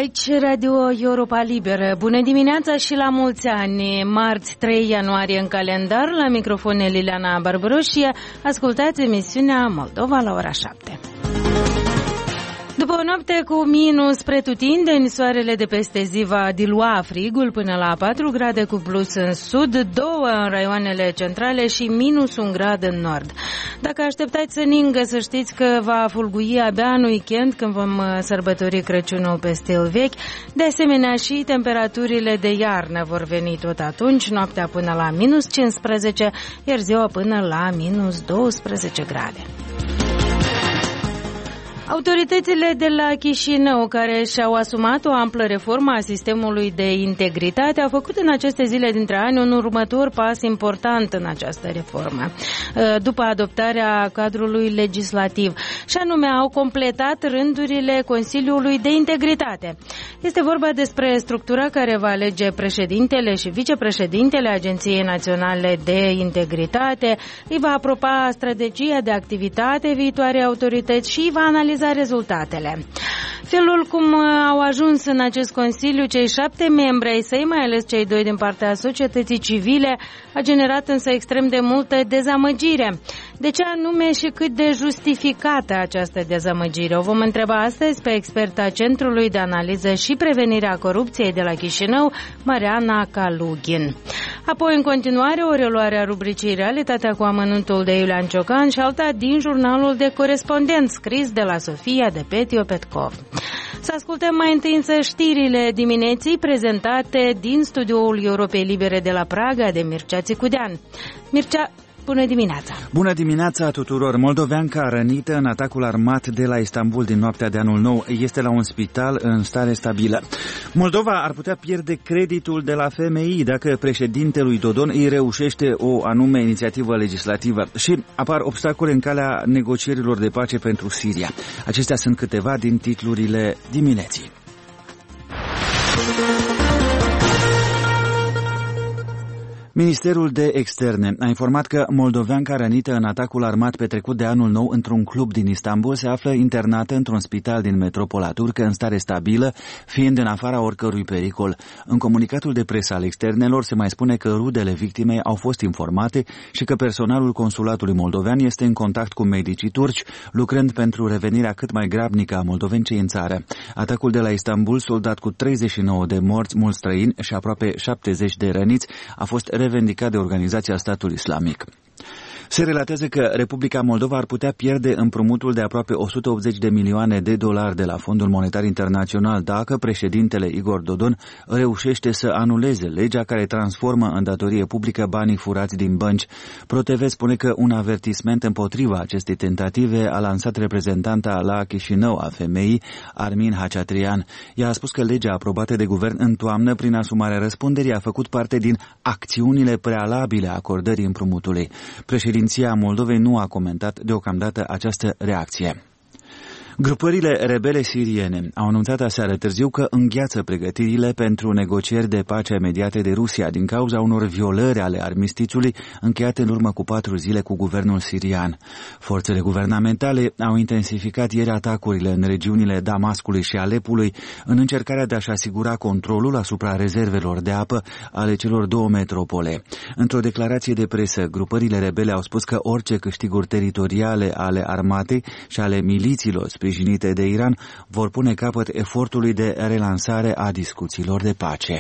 Aici Radio Europa Liberă. Bună dimineața și la mulți ani. Marți 3 ianuarie în calendar. La microfon Liliana Barbaroșie. Ascultați emisiunea Moldova la ora 7. După o noapte cu minus pretutindeni, soarele de peste zi va dilua frigul până la 4 grade cu plus în sud, 2 în raioanele centrale și minus 1 grad în nord. Dacă așteptați să ningă, să știți că va fulgui abia în weekend, când vom sărbători Crăciunul pe stil vechi. De asemenea, și temperaturile de iarnă vor veni tot atunci, noaptea până la minus 15, iar ziua până la minus 12 grade. Autoritățile de la Chișinău, care și-au asumat o amplă reformă a sistemului de integritate, au făcut în aceste zile dintre ani un următor pas important în această reformă, după adoptarea cadrului legislativ, și anume au completat rândurile Consiliului de Integritate. Este vorba despre structura care va alege președintele și vicepreședintele Agenției Naționale de Integritate, îi va aproba strategia de activitate viitoare autorități și va analiza rezultatele. Felul cum au ajuns în acest Consiliu cei 7 membri ai săi, mai ales cei 2 din partea societății civile, a generat însă extrem de multă dezamăgire. De ce anume și cât de justificată această dezamăgire? O vom întreba astăzi pe experta Centrului de Analiză și Prevenirea Corupției de la Chișinău, Mariana Kalugin. Apoi, în continuare, o reluare a rubricii Realitatea cu amănuntul de Iulian Ciocan și alta din jurnalul de corespondent scris de la Sofia de Petio Petkov. Să ascultăm mai întâi însă știrile dimineții prezentate din studioul Europei Libere de la Praga de Mircea Țicudean. Mircea, bună dimineața! Bună dimineața tuturor! Moldoveanca rănită în atacul armat de la Istanbul din noaptea de anul nou este la un spital în stare stabilă. Moldova ar putea pierde creditul de la FMI dacă președintelui Dodon îi reușește o anume inițiativă legislativă și apar obstacole în calea negocierilor de pace pentru Siria. Acestea sunt câteva din titlurile dimineții. Ministerul de Externe a informat că moldoveanca rănită în atacul armat petrecut de anul nou într-un club din Istanbul se află internată într-un spital din metropola turcă în stare stabilă, fiind în afara oricărui pericol. În comunicatul de presă al externelor se mai spune că rudele victimei au fost informate și că personalul consulatului moldovean este în contact cu medicii turci, lucrând pentru revenirea cât mai grabnică a moldovencei în țară. Atacul de la Istanbul, soldat cu 39 de morți, mulți străini și aproape 70 de răniți, a fost revendicat de Organizația Statului Islamic. Se relatează că Republica Moldova ar putea pierde împrumutul de aproape 180 de milioane de dolari de la Fondul Monetar Internațional dacă președintele Igor Dodon reușește să anuleze legea care transformă în datorie publică banii furați din bănci. ProTV spune că un avertisment împotriva acestei tentative a lansat reprezentanta la Chișinău a FMI, Armin Hachatrian. Ea a spus că legea aprobată de guvern în toamnă prin asumarea răspunderii a făcut parte din acțiunile prealabile a acordării împrumutului. Președinția Moldovei nu a comentat deocamdată această reacție. Grupările rebele siriene au anunțat aseară târziu că îngheață pregătirile pentru negocieri de pace mediate de Rusia din cauza unor violări ale armistițiului încheiate în urmă cu 4 zile cu guvernul sirian. Forțele guvernamentale au intensificat ieri atacurile în regiunile Damascului și Alepului în încercarea de a-și asigura controlul asupra rezervelor de apă ale celor 2 metropole. Într-o declarație de presă, grupările rebele au spus că orice câștiguri teritoriale ale armatei și ale milițiilor sprijinite de Iran vor pune capăt efortului de relansare a discuțiilor de pace.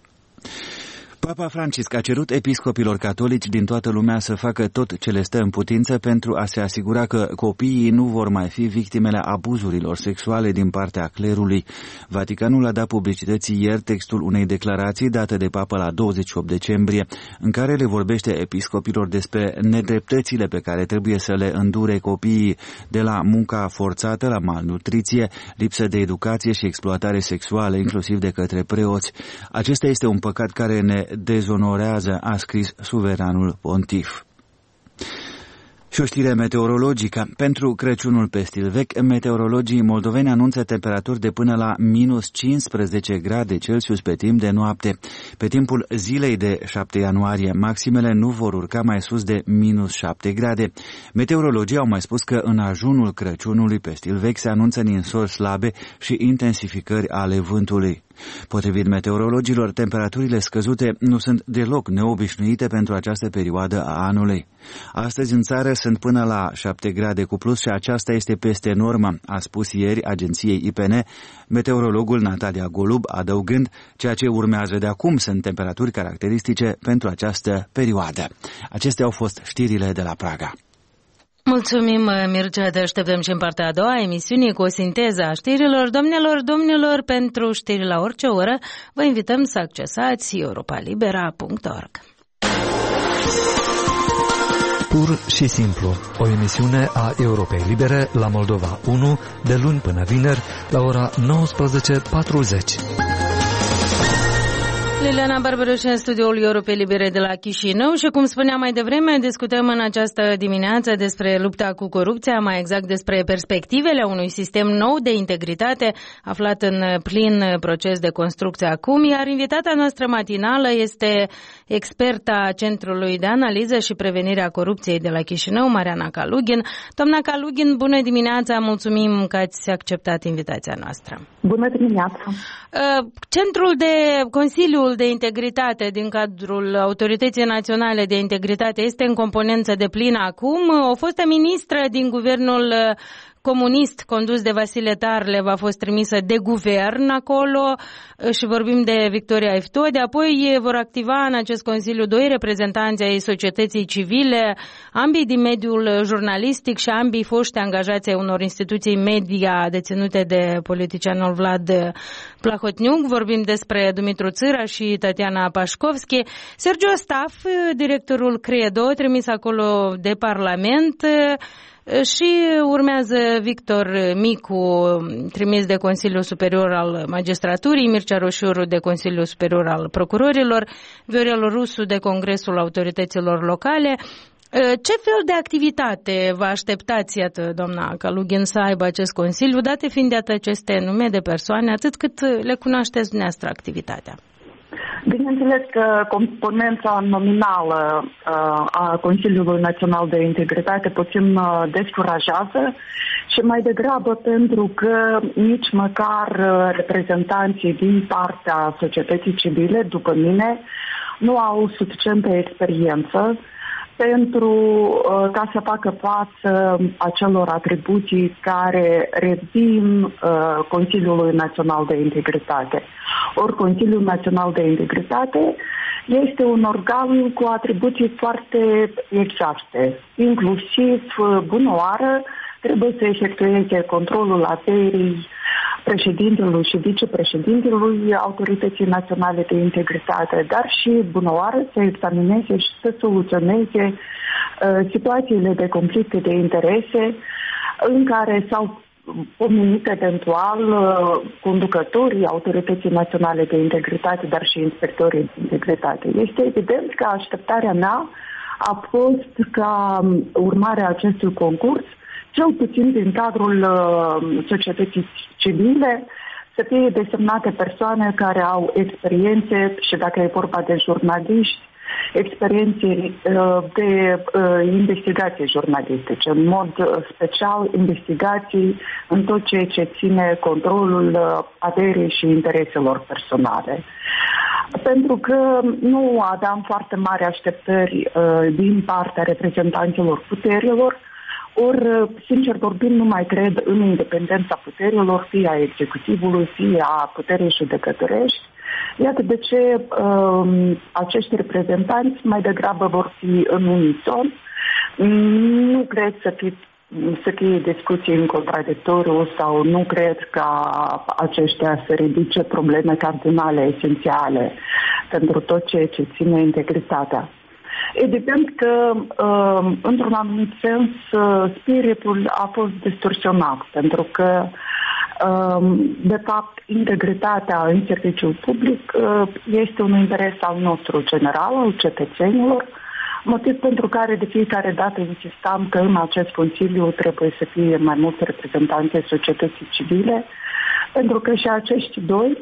Papa Francisc a cerut episcopilor catolici din toată lumea să facă tot ce le stă în putință pentru a se asigura că copiii nu vor mai fi victimele abuzurilor sexuale din partea clerului. Vaticanul a dat publicității ieri textul unei declarații date de papă la 28 decembrie, în care le vorbește episcopilor despre nedreptățile pe care trebuie să le îndure copiii, de la munca forțată la malnutriție, lipsă de educație și exploatare sexuală, inclusiv de către preoți. Acesta este un păcat care ne dezonorează, a scris suveranul pontif. Și o știre meteorologică. Pentru Crăciunul pe stil vechi, meteorologii moldoveni anunță temperaturi de până la minus 15 grade Celsius pe timp de noapte. Pe timpul zilei de 7 ianuarie, maximele nu vor urca mai sus de minus 7 grade. Meteorologii au mai spus că în ajunul Crăciunului pe stil vechi se anunță ninsori slabe și intensificări ale vântului. Potrivit meteorologilor, temperaturile scăzute nu sunt deloc neobișnuite pentru această perioadă a anului. Astăzi în țară sunt până la 7 grade cu plus și aceasta este peste normă, a spus ieri agenției IPN meteorologul Natalia Golub, adăugând, ceea ce urmează de acum sunt temperaturi caracteristice pentru această perioadă. Acestea au fost știrile de la Praga. Mulțumim, Mircea, te așteptăm și în partea a doua a emisiunii cu o sinteză a știrilor. Domnilor, pentru știri la orice oră, vă invităm să accesați europalibera.org. Pur și simplu, o emisiune a Europei Libere la Moldova 1, de luni până vineri, la ora 19:40. Liliana Barbaroș în studioul Europei Libere de la Chișinău și, cum spuneam mai devreme, discutăm în această dimineață despre lupta cu corupția, mai exact despre perspectivele unui sistem nou de integritate aflat în plin proces de construcție acum, iar invitata noastră matinală este experta Centrului de Analiză și Prevenire a Corupției de la Chișinău, Mariana Kalugin. Doamna Kalugin, bună dimineața, mulțumim că ați acceptat invitația noastră. Bună dimineața! Consiliul de Integritate din cadrul Autorității Naționale de Integritate este în componență de plină acum. O fostă ministră din guvernul comunist condus de Vasile Tarlev a fost trimisă de guvern acolo și vorbim de Victoria Eftode. Apoi vor activa în acest consiliu doi reprezentanți ai societății civile, ambii din mediul jurnalistic și ambii foști angajați ai unor instituții media deținute de politicianul Vlad Plahotniuc. Vorbim despre Dumitru Țâra și Tatiana Pașkovski. Sergiu Staf, directorul Credo, trimis acolo de Parlament, și urmează Victor Micu, trimis de Consiliul Superior al Magistraturii, Mircea Roșiuru de Consiliul Superior al Procurorilor, Viorel Rusu de Congresul Autorităților Locale. Ce fel de activitate vă așteptați, iată, doamna Kalugin, să aibă acest Consiliu, date fiind de aceste nume de persoane, atât cât le cunoașteți dumneavoastră activitatea? Bineînțeles că componența nominală a Consiliului Național de Integritate puțin descurajează și mai degrabă pentru că nici măcar reprezentanții din partea societății civile, după mine, nu au suficientă experiență pentru ca să facă față acelor atribuții care revin Consiliului Național de Integritate. Ori Consiliul Național de Integritate este un organ cu atribuții foarte exhauste, inclusiv bunăoară trebuie să efectueze controlul averii președintelui și vicepreședintelui Autorității Naționale de Integritate, dar și bunăoară să examineze și să soluționeze situațiile de conflicte de interese în care s-au pomenit eventual conducătorii Autorității Naționale de Integritate, dar și inspectorii de integritate. Este evident că așteptarea mea a fost ca urmare a acestui concurs, cel puțin din cadrul societății civile, să fie desemnate persoane care au experiențe, și dacă e vorba de jurnaliști, experiențe de investigații jurnalistice, în mod special investigații în tot ceea ce ține controlul averii și intereselor personale. Pentru că nu aveam foarte mari așteptări din partea reprezentanților puterilor, ori, sincer vorbind, nu mai cred în independența puterilor, fie a executivului, fie a puterii judecătorești. Iată de ce acești reprezentanți mai degrabă vor fi în unison. Nu cred să fie discuții în contradictoriu sau nu cred ca aceștia să ridice probleme cardinale, esențiale pentru tot ceea ce ține integritatea. Evident că, într-un anumit sens, spiritul a fost distorsionat, pentru că, de fapt, integritatea în serviciul public este un interes al nostru general, al cetățenilor, motiv pentru care de fiecare dată insistam că în acest Consiliu trebuie să fie mai mulți reprezentanți ai societății civile, pentru că și acești doi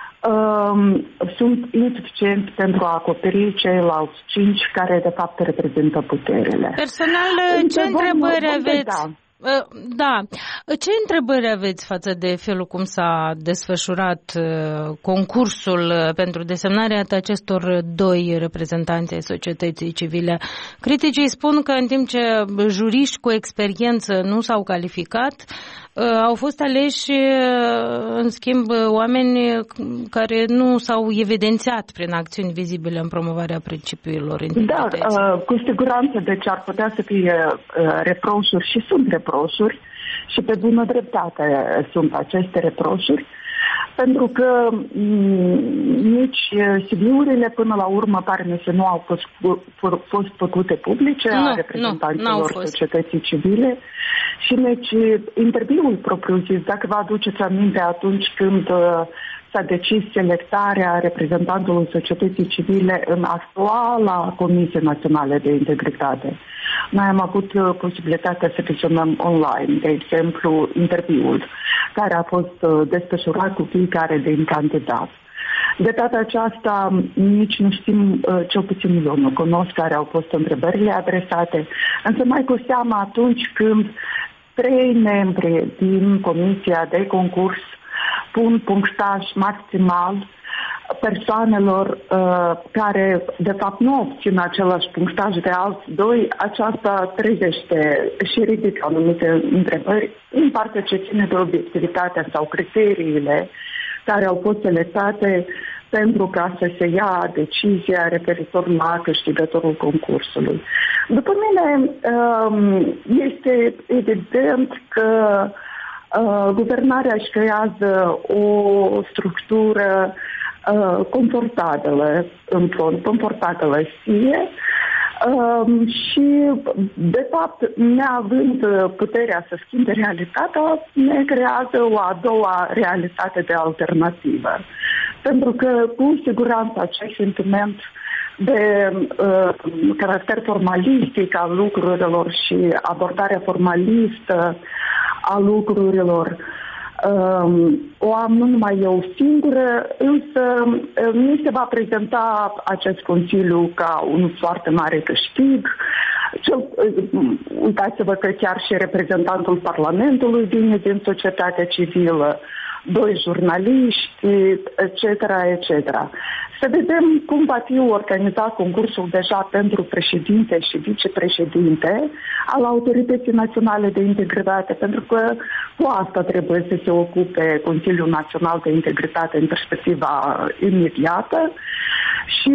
sunt insuficienți pentru a acoperi ceilalți 5 care de fapt reprezintă puterile. Personal, ce întrebări aveți? Da. Ce întrebări aveți față de felul cum s-a desfășurat concursul pentru desemnarea acestor 2 reprezentanți ai societății civile? Criticii spun că în timp ce juriști cu experiență nu s-au calificat, au fost aleși, în schimb, oameni care nu s-au evidențiat prin acțiuni vizibile în promovarea principiilor integrității. Da, cu siguranță, deci ar putea să fie reproșuri și sunt reproșuri și pe bună dreptate sunt aceste reproșuri, pentru că nici CV-urile până la urmă pare să nu au fost făcute publice a reprezentanților societății civile și nici interviul propriu-zis, dacă vă aduceți aminte atunci când s-a decis selectarea reprezentantului societății civile în actuala Comisie Națională de Integritate. Noi am avut posibilitatea să vizionăm online, de exemplu, interviul care a fost desfășurat cu fiecare din candidat. De data aceasta nici nu știm, cel puțin eu nu cunosc care au fost întrebările adresate, însă mai cu seamă atunci când 3 membri din Comisia de Concurs pun punctaj maximal persoanelor care de fapt nu obțin același punctaj de alți 2, aceasta trezește și ridică anumite întrebări în partea ce ține de obiectivitatea sau criteriile care au fost selectate pentru ca să se ia decizia referitor la câștigătorul concursului. După mine este evident că guvernarea își creează o structură confortabilă, în fond, confortabilă fie, și, de fapt, neavând puterea să schimbe realitatea, ne creează o a doua realitate de alternativă. Pentru că, cu siguranță, acest sentiment de caracter formalistic al lucrurilor și abordarea formalistă a lucrurilor o am nu numai eu singură, însă mi se va prezenta acest Consiliu ca un foarte mare câștig. Uitați-vă că chiar și reprezentantul Parlamentului vine din societatea civilă, 2 jurnaliști, etc., etc. Să vedem cum va fi organizat concursul deja pentru președinte și vicepreședinte al Autorității Naționale de Integritate, pentru că cu asta trebuie să se ocupe Consiliul Național de Integritate în perspectiva imediată și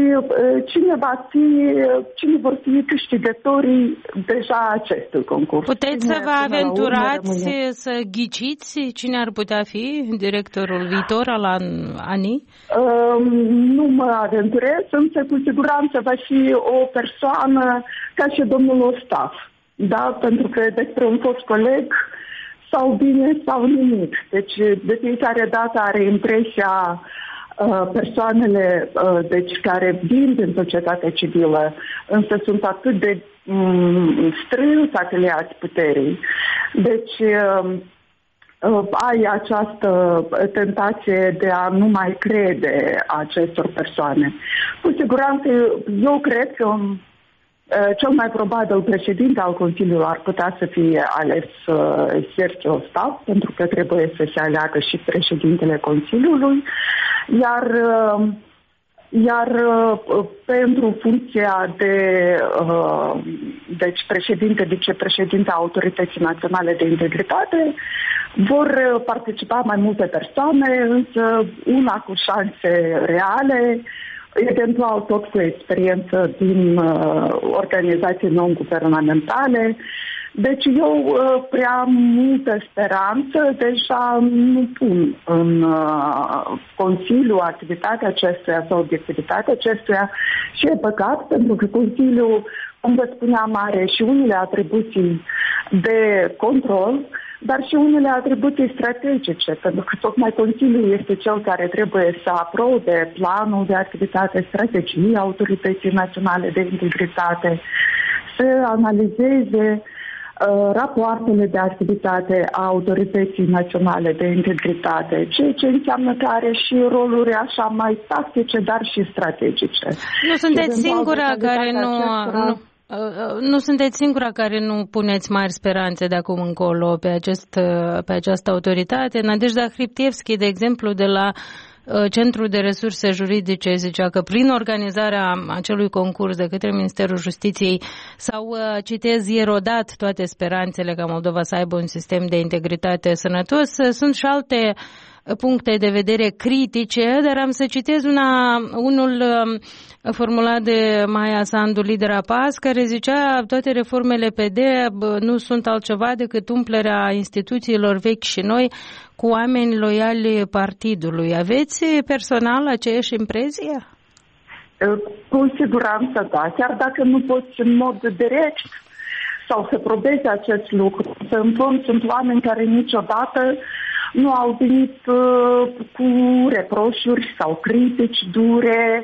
cine vor fi câștigătorii deja acestui concurs. Puteți să vă aventurați să ghiciți cine ar putea fi directorul viitor al ANI? Nu mă aventurez, însă cu siguranță va fi o persoană ca și domnul Ostaf. Da? Pentru că despre un fost coleg sau bine sau nimic. Deci de fiecare dată are impresia persoanele deci, care vin din societatea civilă, însă sunt atât de strâns afiliați puterii. Deci ai această tentație de a nu mai crede acestor persoane. Cu siguranță, eu cred că cel mai probabil președinte al Consiliului ar putea să fie ales Sergiu Ostaf, pentru că trebuie să se aleagă și președintele Consiliului, iar pentru funcția de deci președinte, vicepreședinte a Autorității Naționale de Integritate vor participa mai multe persoane, însă una cu șanse reale, eventual tot cu experiență din organizații non-guvernamentale. Deci eu prea multă speranță deja nu pun în Consiliu activitatea acestuia sau obiectivitatea acestuia și e păcat pentru că Consiliul, cum vă spuneam, are și unele atribuții de control, dar și unele atribuții strategice, pentru că tocmai Consiliul este cel care trebuie să aprobe planul de activitate, strategii Autorității Naționale de Integritate, să analizeze rapoartele de activitate a Autorității Naționale de Integritate, ceea ce înseamnă că are și roluri așa mai tactice, dar și strategice. Nu sunteți singura care nu sunteți singura care nu puneți mari speranțe de acum încolo pe această autoritate. Nadejda Hriptievski, de exemplu, de la Centrul de Resurse Juridice, zicea că prin organizarea acelui concurs de către Ministerul Justiției s-au, citez, erodat toate speranțele ca Moldova să aibă un sistem de integritate sănătos. Sunt și alte puncte de vedere critice, dar am să citez unul formulat de Maia Sandu, lidera PAS, care zicea toate reformele PD nu sunt altceva decât umplerea instituțiilor vechi și noi cu oameni loiali partidului. Aveți personal aceeași impresie? Cu siguranță da, chiar dacă nu poți în mod direct sau să probezi acest lucru. În fond sunt oameni care niciodată nu au venit cu reproșuri sau critici dure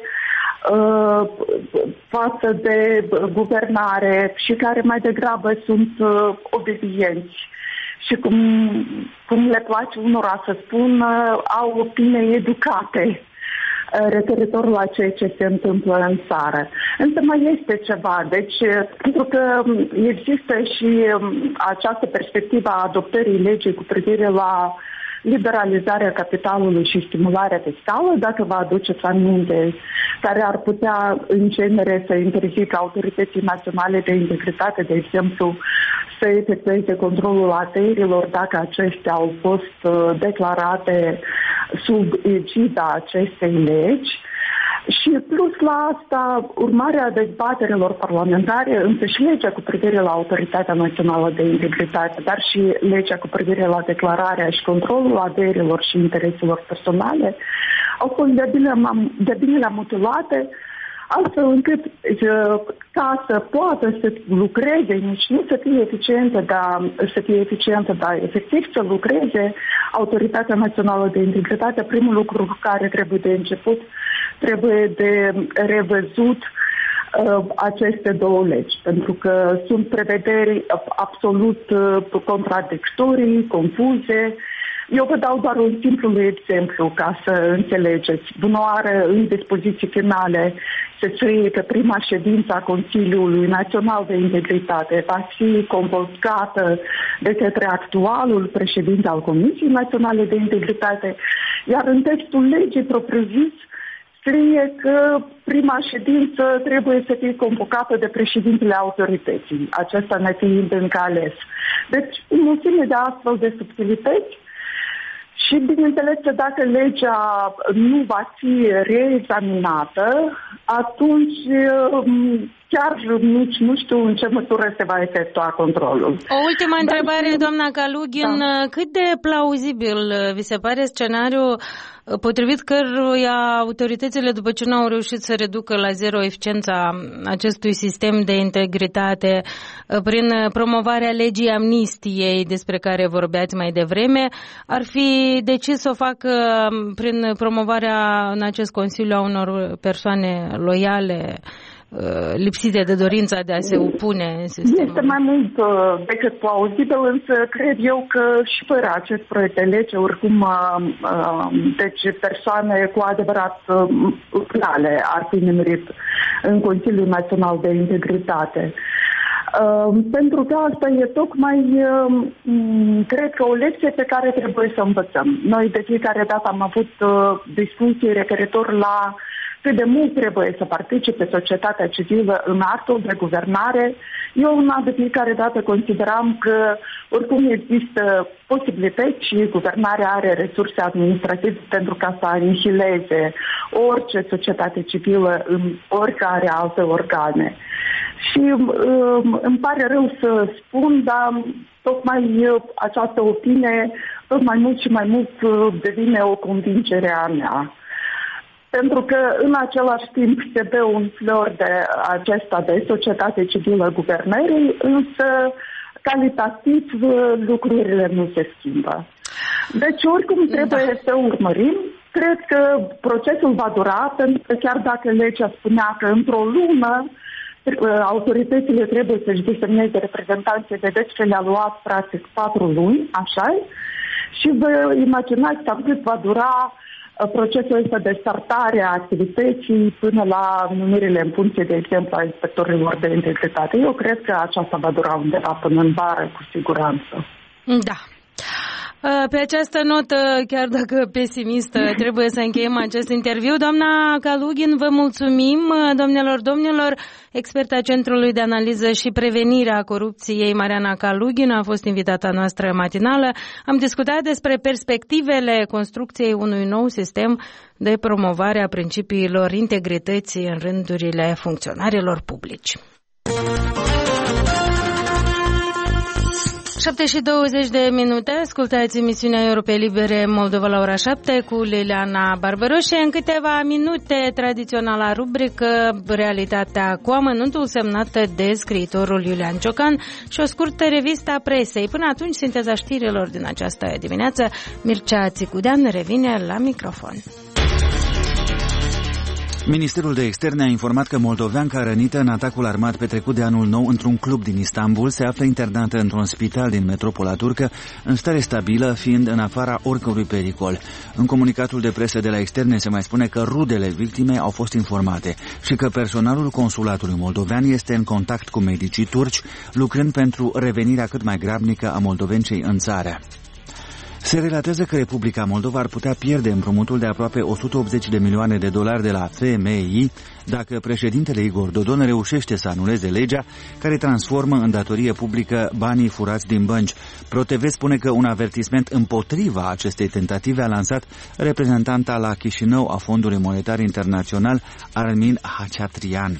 față de guvernare și care mai degrabă sunt obedienți. Și cum le place unora să spună, au opinii educate referitor la ceea ce se întâmplă în țară. Însă mai este ceva, deci pentru că există și această perspectivă a adoptării legii cu privire la liberalizarea capitalului și stimularea fiscală, dacă vă aduceți aminte, care ar putea în genere să interzică Autorității Naționale de Integritate, de exemplu, să efectueze controlul ATR-ilor dacă acestea au fost declarate sub egida acestei legi. Și plus la asta, urmarea dezbaterilor parlamentare, însă și legea cu privire la Autoritatea Națională de Integritate, dar și legea cu privire la declararea și controlul averilor și intereselor personale, au fost de bine mutilate, astfel încât ca să poată să lucreze, nici nu să fie eficientă, dar efectiv să lucreze Autoritatea Națională de Integritate, primul lucru care trebuie de început, trebuie de revăzut aceste două legi, pentru că sunt prevederi absolut contradictorii, confuze. Eu vă dau doar un simplu exemplu ca să înțelegeți. Bunoară în dispoziții finale se scrie că prima ședință a Consiliului Național de Integritate va fi convocată de către actualul președinte al Comisiei Naționale de Integritate, iar în textul legii propriu-zis scrie că prima ședință trebuie să fie convocată de președintele autorității, acesta nefiind încă ales. Deci, o mulțime de astfel de subtilități. Și, bineînțeles, că dacă legea nu va fi reexaminată, atunci chiar nici nu știu în ce măsură se va efectua controlul. O ultimă întrebare, doamna Kalugin. Da. Cât de plauzibil vi se pare scenariul potrivit căruia autoritățile, după ce nu au reușit să reducă la zero eficiența acestui sistem de integritate prin promovarea legii amnistiei despre care vorbeați mai devreme, ar fi decis să o facă prin promovarea în acest Consiliu a unor persoane loiale, lipsite de dorința de a se opune în sistemul? Este mai mult decât plauzibil, însă cred eu că și fără acest proiect de lege, oricum, deci persoane cu adevărat reale ar fi nimerit în Consiliul Național de Integritate. Pentru că asta e tocmai, cred că o lecție pe care trebuie să învățăm. Noi de fiecare dată am avut discuții referitor la cât de mult trebuie să participe societatea civilă în actul de guvernare. Eu de fiecare dată consideram că oricum există posibilități și guvernarea are resurse administrative pentru ca să anihileze orice societate civilă în oricare alte organe. Și îmi pare rău să spun, dar tocmai această opinie tot mai mult și mai mult devine o convingere a mea. Pentru că în același timp se dă un flor de acesta de societate civilă guvernării, însă calitativ lucrurile nu se schimbă. Deci oricum trebuie să urmărim. Cred că procesul va dura, pentru că chiar dacă legea spunea că într-o lună autoritățile trebuie să-și desemneze reprezentanții, vedeți că le-a luat practic 4 luni, așa-i? Și vă imaginați cam cât va dura procesul ăsta de startare a activității până la numirile în funcție, de exemplu, a inspectorilor de integritate. Eu cred că aceasta va dura undeva până în vară, cu siguranță. Da. Pe această notă, chiar dacă pesimistă, trebuie să încheiem acest interviu. Doamna Kalugin, vă mulțumim. Domnilor, experta Centrului de Analiză și Prevenire a Corupției, Mariana Kalugin, a fost invitata noastră matinală. Am discutat despre perspectivele construcției unui nou sistem de promovare a principiilor integrității în rândurile funcționarilor publici. 7:20, ascultați emisiunea Europei Libere Moldova la ora 7 cu Liliana Barbaroșe. În câteva minute, tradiționala rubrică Realitatea cu amănuntul, semnată de scriitorul Iulian Ciocan și o scurtă revistă a presei. Până atunci, sinteza știrilor din această dimineață. Mircea Țicudean revine la microfon. Ministerul de Externe a informat că moldoveanca rănită în atacul armat petrecut de anul nou într-un club din Istanbul se află internată într-un spital din metropola turcă, în stare stabilă, fiind în afara oricărui pericol. În comunicatul de presă de la Externe se mai spune că rudele victimei au fost informate și că personalul consulatului moldovean este în contact cu medicii turci, lucrând pentru revenirea cât mai grabnică a moldovencei în țară. Se relatează că Republica Moldova ar putea pierde împrumutul de aproape 180 de milioane de dolari de la FMI dacă președintele Igor Dodon reușește să anuleze legea care transformă în datorie publică banii furați din bănci. ProTV spune că un avertisment împotriva acestei tentative a lansat reprezentanta la Chișinău a Fondului Monetar Internațional, Armin Hachatrian.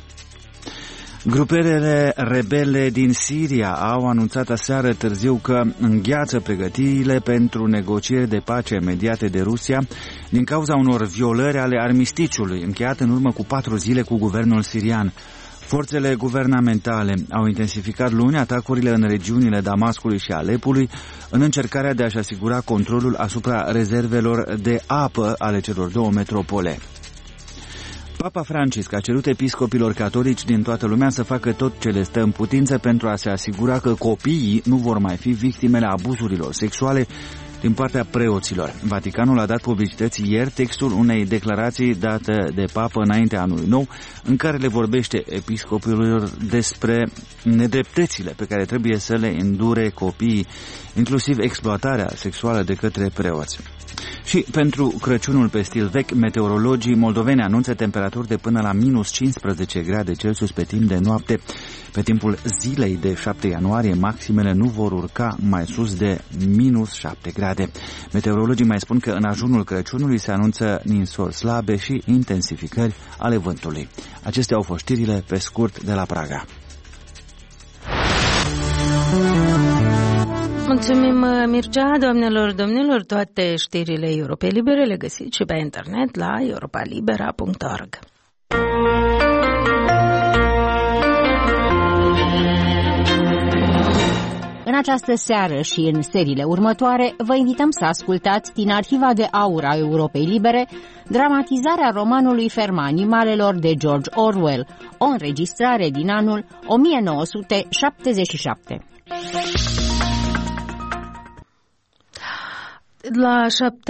Grupările rebele din Siria au anunțat aseară târziu că îngheață pregătirile pentru negocieri de pace mediate de Rusia din cauza unor violări ale armisticiului încheiat în urmă cu 4 zile cu guvernul sirian. Forțele guvernamentale au intensificat luni atacurile în regiunile Damascului și Alepului în încercarea de a-și asigura controlul asupra rezervelor de apă ale celor două metropole. Papa Francisc a cerut episcopilor catolici din toată lumea să facă tot ce le stă în putință pentru a se asigura că copiii nu vor mai fi victimele abuzurilor sexuale din partea preoților. Vaticanul a dat publicității ieri textul unei declarații date de papă înaintea anului nou, în care le vorbește episcopilor despre nedreptățile pe care trebuie să le îndure copiii, inclusiv exploatarea sexuală de către preoți. Și pentru Crăciunul pe stil vechi, meteorologii moldoveni anunță temperaturi de până la minus 15 grade Celsius pe timp de noapte. Pe timpul zilei de 7 ianuarie, maximele nu vor urca mai sus de minus 7 grade. Meteorologii mai spun că în ajunul Crăciunului se anunță ninsori slabe și intensificări ale vântului. Acestea au fost știrile pe scurt de la Praga. Mulțumim, Mircea. Domnilor, toate știrile Europei Libere le găsiți și pe internet la europalibera.org. În această seară și în seriile următoare vă invităm să ascultați din Arhiva de Aur a Europei Libere dramatizarea romanului Ferma animalelor de George Orwell, o înregistrare din anul 1977. La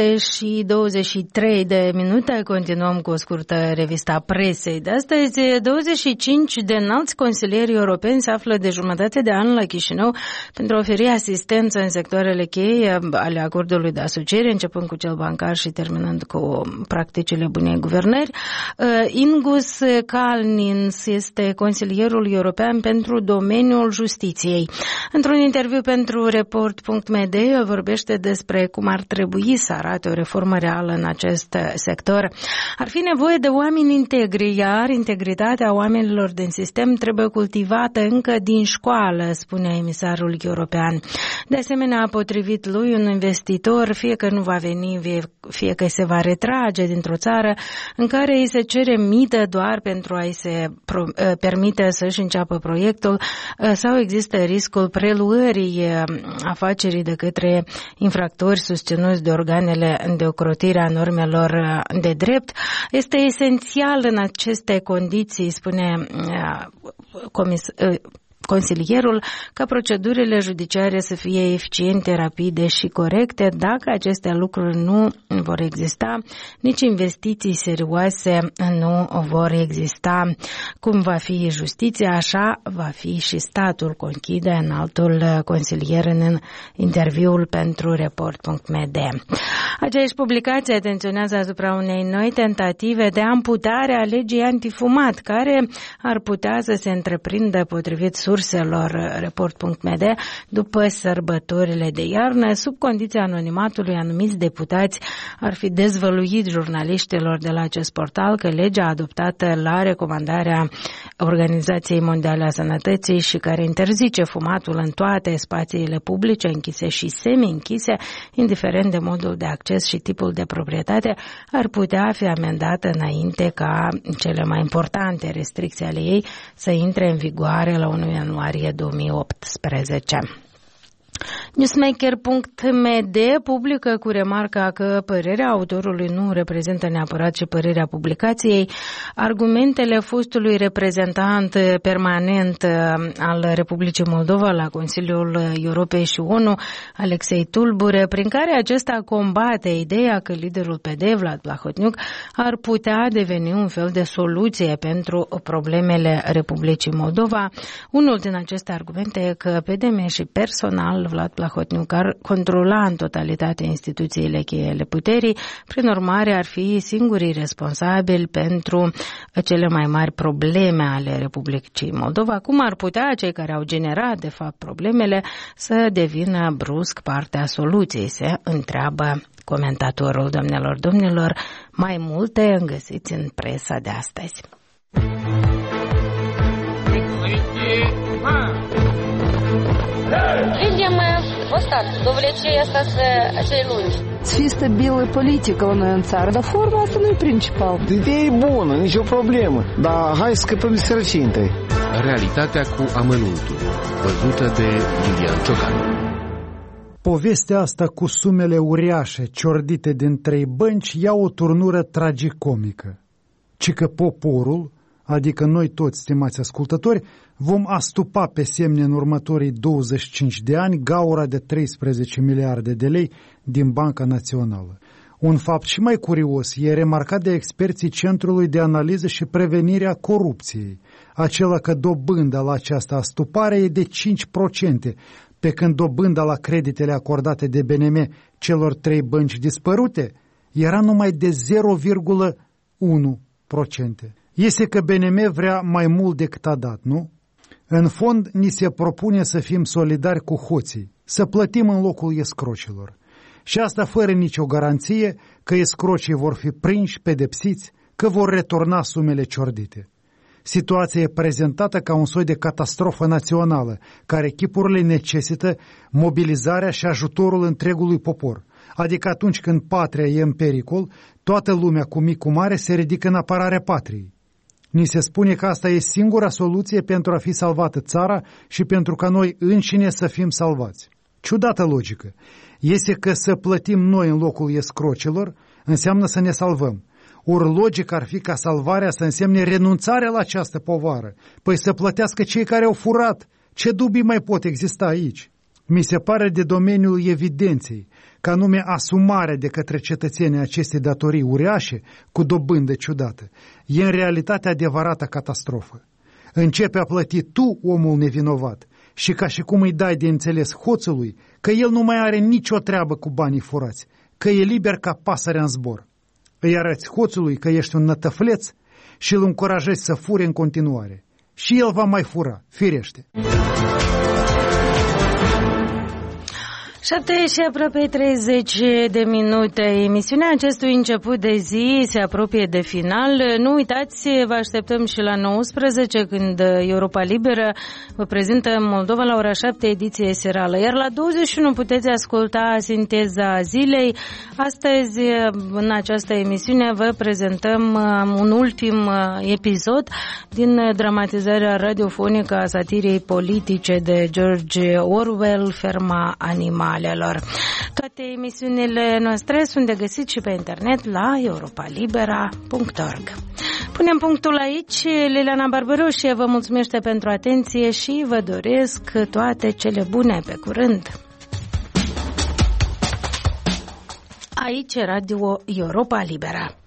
7:23 continuăm cu o scurtă revista presei de astăzi. 25 de înalți consilieri europeni se află de jumătate de an la Chișinău pentru a oferi asistență în sectoarele cheie ale acordului de asociere, începând cu cel bancar și terminând cu practicile bunei guvernări. Ingus Kalnins este consilierul european pentru domeniul justiției. Într-un interviu pentru Report.md vorbește despre cum ar trebui să arate o reformă reală în acest sector. Ar fi nevoie de oameni integri, iar integritatea oamenilor din sistem trebuie cultivată încă din școală, spune emisarul european. De asemenea, potrivit lui, un investitor, fie că nu va veni, fie că se va retrage dintr-o țară în care îi se cere mită doar pentru a-i se permite să-și înceapă proiectul, sau există riscul preluării afacerii de către infractori susținuți de organele de ocrotire a normelor de drept. Este esențial în aceste condiții, spune consilierul, ca procedurile judiciare să fie eficiente, rapide și corecte. Dacă aceste lucruri nu vor exista, nici investiții serioase nu vor exista. Cum va fi justiția, așa va fi și statul, conchide înaltul consilier în interviul pentru Report.md. Aceeași publicație atenționează asupra unei noi tentative de amputare a legii antifumat, care ar putea să se întreprindă potrivit surselor Report.md după sărbătorile de iarnă. Sub condiția anonimatului, anumiți deputați ar fi dezvăluit jurnaliștilor de la acest portal că legea adoptată la recomandarea Organizației Mondiale a Sănătății și care interzice fumatul în toate spațiile publice, închise și semi-închise, indiferent de modul de acces și tipul de proprietate, ar putea fi amendată înainte ca cele mai importante restricții ale ei să intre în vigoare la 1 ianuarie 2018. Newsmaker.md publică cu remarca că părerea autorului nu reprezintă neapărat și părerea publicației. Argumentele fostului reprezentant permanent al Republicii Moldova la Consiliul Europei și ONU, Alexei Tulbure, prin care acesta combate ideea că liderul PD, Vlad Plahotniuc, ar putea deveni un fel de soluție pentru problemele Republicii Moldova. Unul din aceste argumente e că PDM și personal Vlad Plahotniuc ar controla în totalitate instituțiile cheie ale puterii, prin urmare ar fi singurii responsabili pentru cele mai mari probleme ale Republicii Moldova. Cum ar putea cei care au generat, de fapt, problemele să devină brusc partea soluției, se întreabă comentatorul. Domnilor, mai multe găsiți în presa de astăzi. Людям остаться до влечения остаться acei lungi. Să fie stabilă politică la noi în țară, dar forma asta nu e principal. Ideea e bună, nicio problemă, dar hai să scăpăm de sărăcie întâi. Realitatea cu amănuntul, văzută de Lilian Ciocan. Povestea asta cu sumele uriașe ciordite din 3 bănci ia o turnură tragicomică. Ci că poporul, adică noi toți, stimați ascultători, vom astupa pe semne în următorii 25 de ani gaura de 13 miliarde de lei din Banca Națională. Un fapt și mai curios e remarcat de experții Centrului de Analiză și Prevenire a Corupției, acela că dobânda la această astupare e de 5%, pe când dobânda la creditele acordate de BNM celor 3 bănci dispărute era numai de 0,1%. Este că BNM vrea mai mult decât a dat, nu? În fond, ni se propune să fim solidari cu hoții, să plătim în locul escrocilor. Și asta fără nicio garanție că escrocii vor fi prinși, pedepsiți, că vor returna sumele ciordite. Situația e prezentată ca un soi de catastrofă națională, care chipurile necesită mobilizarea și ajutorul întregului popor. Adică atunci când patria e în pericol, toată lumea cu mic cu mare se ridică în apărarea patriei. Ni se spune că asta e singura soluție pentru a fi salvată țara și pentru ca noi înșine să fim salvați. Ciudată logică. Este că să plătim noi în locul escrocilor înseamnă să ne salvăm. Ori logic ar fi ca salvarea să însemne renunțarea la această povară. Păi să plătească cei care au furat. Ce dubii mai pot exista aici? Mi se pare de domeniul evidenței, ca anume asumarea de către cetățenii acestei datorii uriașe cu dobândă ciudată. E în realitate adevărată catastrofă. Începe a plăti tu, omul nevinovat, și ca și cum îi dai de înțeles hoțului că el nu mai are nicio treabă cu banii furați, că e liber ca pasărea în zbor. Îi arăți hoțului că ești un nătăfleț și îl încurajezi să fure în continuare. Și el va mai fura, firește. 7 și aproape 30 de minute. Emisiunea acestui început de zi se apropie de final. Nu uitați, vă așteptăm și la 19 când Europa Liberă vă prezintă Moldova la ora 7 ediție serală. Iar la 21 puteți asculta sinteza zilei. Astăzi, în această emisiune, vă prezentăm un ultim episod din dramatizarea radiofonică a satirei politice de George Orwell, Ferma animalelor. Toate emisiunile noastre sunt de găsit și pe internet la europalibera.org. Punem punctul aici. Liliana Barbaroșie vă mulțumește pentru atenție și vă doresc toate cele bune. Pe curând! Aici Radio Europa Libera.